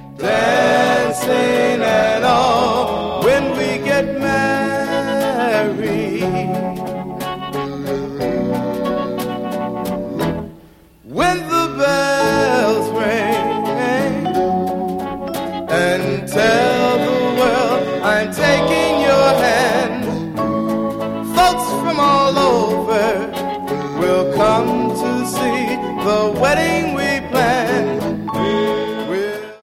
dancing and all when we get married. When the bells ring and tell the world I'm taking your hand, folks from all over will come to see the wedding we planned.